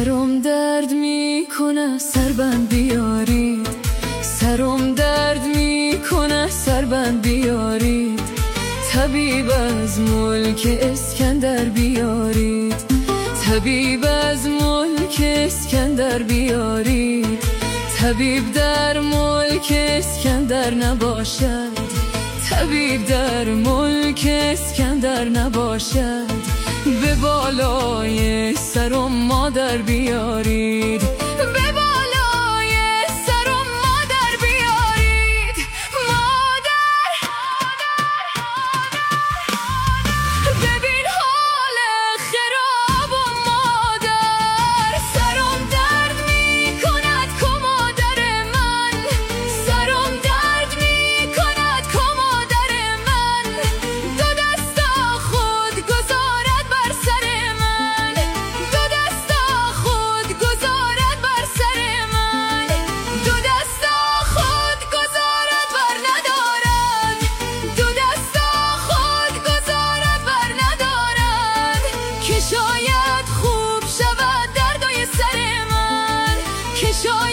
سرم درد میکنه سربند بیارید، سرم درد میکنه سربند بیارید، طبیب از ملک اسکندر بیارید، طبیب از ملک اسکندر بیارید. طبیب در ملک اسکندر نباشد، طبیب در ملک اسکندر نباشد، به بالای سرم مادر بیارید، به بالای سرم مادر بیارید. مادر ببین حال خراب و مادر، سرم درد میکند کو مادر من، سرم درد میکند کو مادر من، دو دستا خود گذارد بر سر من، دو دستا خود گذارد بر سر من، دو دستا خود گذارد بر ندارد، دو دستا خود گذارد بر ندارد، که شاید خوب شود دردای سر من، که شاید